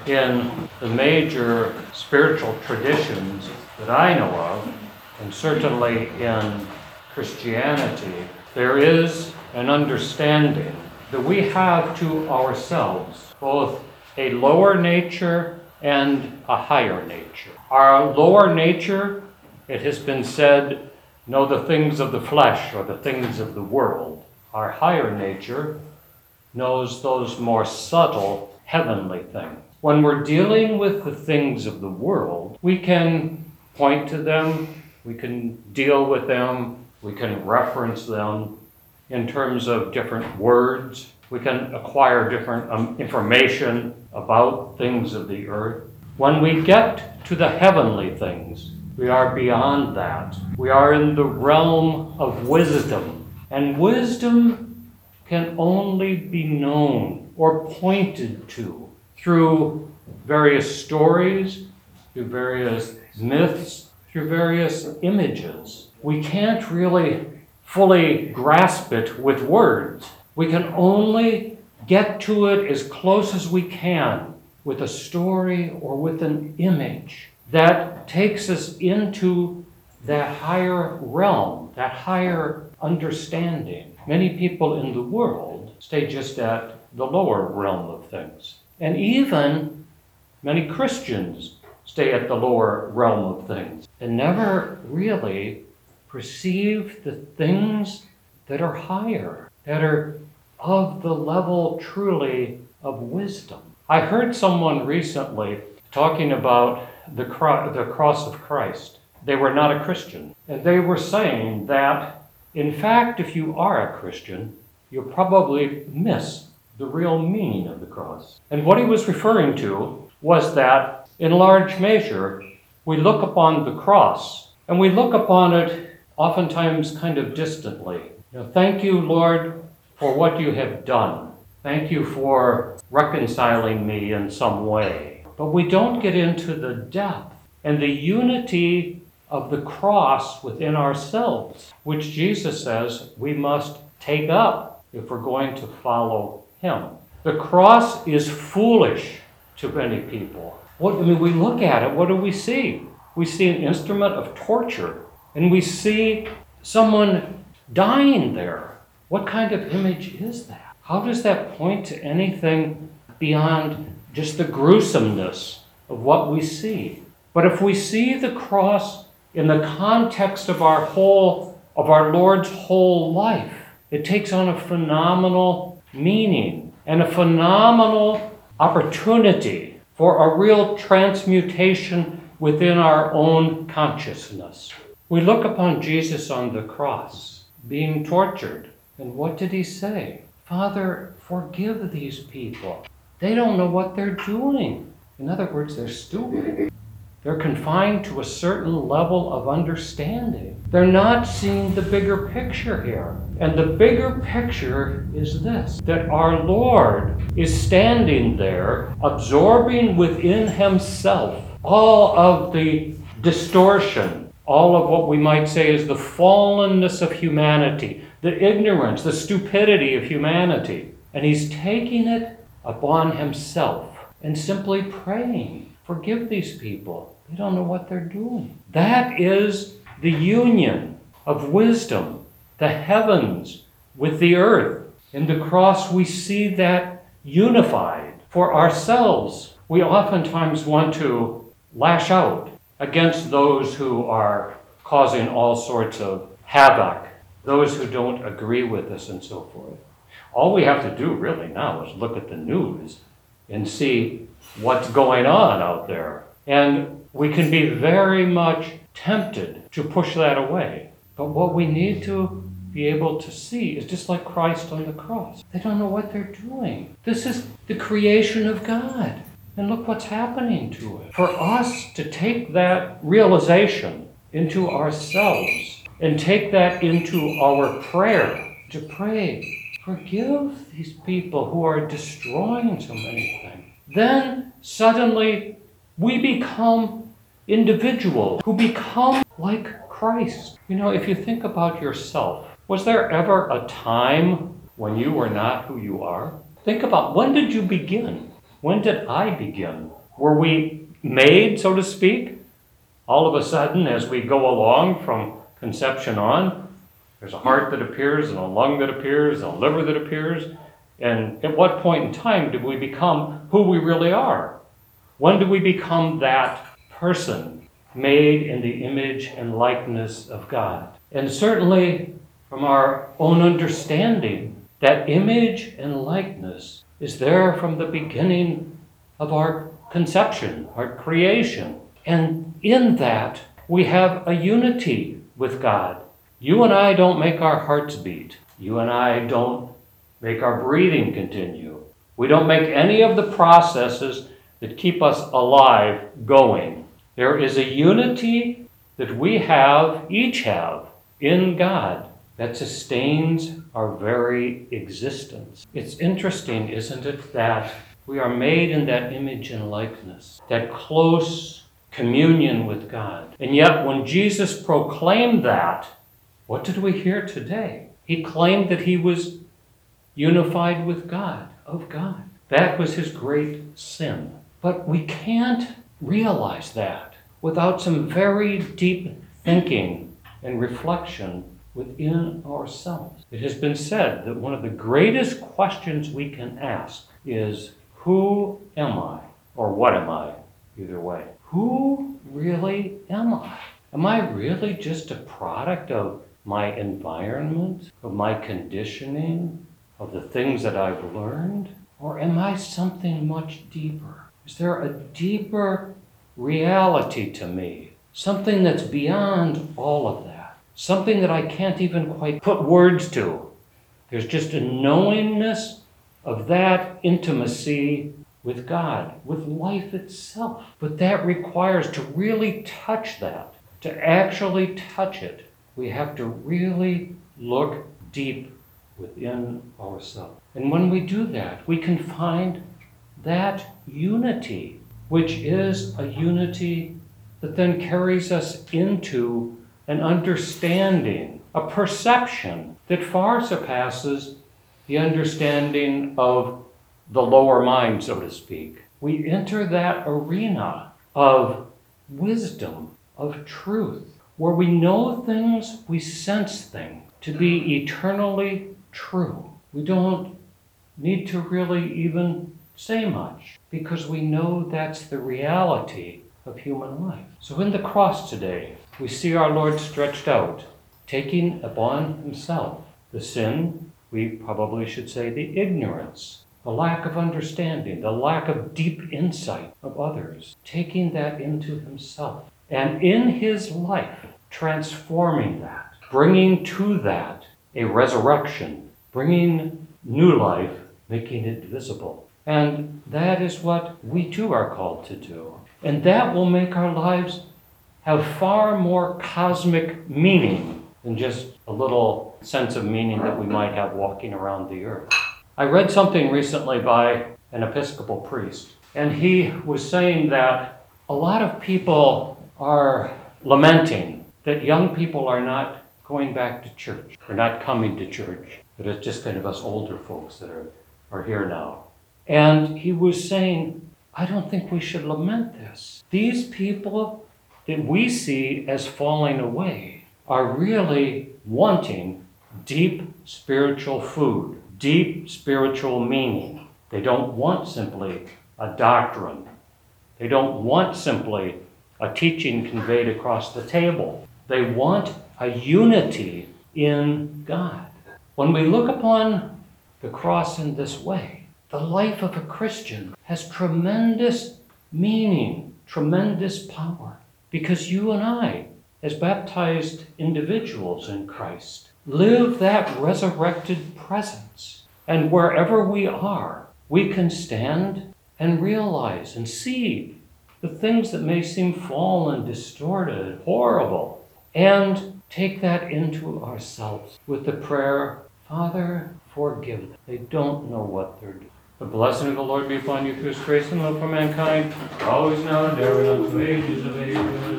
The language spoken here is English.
in the major spiritual traditions that I know of, and certainly in Christianity, there is an understanding that we have to ourselves both a lower nature and a higher nature. Our lower nature, it has been said, know the things of the flesh or the things of the world. Our higher nature knows those more subtle heavenly things. When we're dealing with the things of the world, we can point to them, we can deal with them, we can reference them in terms of different words. We can acquire different information about things of the earth. When we get to the heavenly things, we are beyond that. We are in the realm of wisdom. And wisdom can only be known or pointed to through various stories, through various myths, through various images. We can't really fully grasp it with words. We can only get to it as close as we can with a story or with an image that takes us into that higher realm, that higher understanding. Many people in the world stay just at the lower realm of things. And even many Christians stay at the lower realm of things and never really perceive the things that are higher, that are of the level truly of wisdom. I heard someone recently talking about the cross of Christ. They were not a Christian. And they were saying that, in fact, if you are a Christian, you'll probably miss the real meaning of the cross. And what he was referring to was that, in large measure, we look upon the cross, and we look upon it oftentimes kind of distantly. Thank you, Lord, for what you have done. Thank you for reconciling me in some way. But we don't get into the depth and the unity of the cross within ourselves, which Jesus says we must take up if we're going to follow him. The cross is foolish to many people. We look at it, what do we see? We see an instrument of torture, and we see someone dying there. What kind of image is that? How does that point to anything beyond just the gruesomeness of what we see? But if we see the cross in the context of our Lord's whole life, it takes on a phenomenal meaning and a phenomenal opportunity for a real transmutation within our own consciousness. We look upon Jesus on the cross, being tortured, and what did he say? Father, forgive these people. They don't know what they're doing. In other words, they're stupid. They're confined to a certain level of understanding. They're not seeing the bigger picture here. And the bigger picture is this, that our Lord is standing there, absorbing within himself all of the distortion, all of what we might say is the fallenness of humanity, the ignorance, the stupidity of humanity. And he's taking it upon himself and simply praying, forgive these people. They don't know what they're doing. That is the union of wisdom, the heavens with the earth. In the cross, we see that unified. For ourselves, we oftentimes want to lash out against those who are causing all sorts of havoc, those who don't agree with us and so forth. All we have to do really now is look at the news and see what's going on out there. And we can be very much tempted to push that away. But what we need to be able to see is just like Christ on the cross. They don't know what they're doing. This is the creation of God. And look what's happening to it. For us to take that realization into ourselves and take that into our prayer, to pray, forgive these people who are destroying so many things. Then suddenly we become individuals who become like Christ. If you think about yourself, was there ever a time when you were not who you are? Think about, when did you begin? When did I begin? Were we made, so to speak? All of a sudden, as we go along from conception on, there's a heart that appears, and a lung that appears, and a liver that appears. And at what point in time did we become who we really are? When do we become that person made in the image and likeness of God? And certainly, from our own understanding, that image and likeness is there from the beginning of our conception, our creation. And in that, we have a unity with God. You and I don't make our hearts beat. You and I don't make our breathing continue. We don't make any of the processes that keep us alive going. There is a unity that we have, each have, in God that sustains our very existence. It's interesting, isn't it, that we are made in that image and likeness, that close communion with God. And yet when Jesus proclaimed that, what did we hear today? He claimed that he was unified with God, of God. That was his great sin. But we can't realize that without some very deep thinking and reflection within ourselves. It has been said that one of the greatest questions we can ask is, who am I? Or what am I? Either way. Who really am I? Am I really just a product of my environment, of my conditioning, of the things that I've learned? Or am I something much deeper? Is there a deeper reality to me? Something that's beyond all of that. Something that I can't even quite put words to. There's just a knowingness of that intimacy with God, with life itself. But that requires, to really touch that, to actually touch it, we have to really look deep within ourselves. And when we do that, we can find that unity, which is a unity that then carries us into an understanding, a perception that far surpasses the understanding of the lower mind, so to speak. We enter that arena of wisdom, of truth, where we know things, we sense things to be eternally true. We don't need to really even say much, because we know that's the reality of human life. So in the cross today, we see our Lord stretched out, taking upon himself the sin, we probably should say the ignorance, the lack of understanding, the lack of deep insight of others, taking that into himself. And in his life, transforming that, bringing to that a resurrection, bringing new life, making it visible. And that is what we too are called to do. And that will make our lives have far more cosmic meaning than just a little sense of meaning that we might have walking around the earth. I read something recently by an Episcopal priest, and he was saying that a lot of people are lamenting that young people are not going back to church, or not coming to church, that it's just kind of us older folks that are here now. And he was saying, I don't think we should lament this. These people that we see as falling away are really wanting deep spiritual food, deep spiritual meaning. They don't want simply a doctrine. They don't want simply a teaching conveyed across the table. They want a unity in God. When we look upon the cross in this way, the life of a Christian has tremendous meaning, tremendous power, because you and I, as baptized individuals in Christ, live that resurrected presence. And wherever we are, we can stand and realize and see the things that may seem fallen, distorted, horrible, and take that into ourselves with the prayer, Father, forgive them. They don't know what they're doing. The blessing of the Lord be upon you through his grace and love for mankind, always now and ever, and unto ages of ages.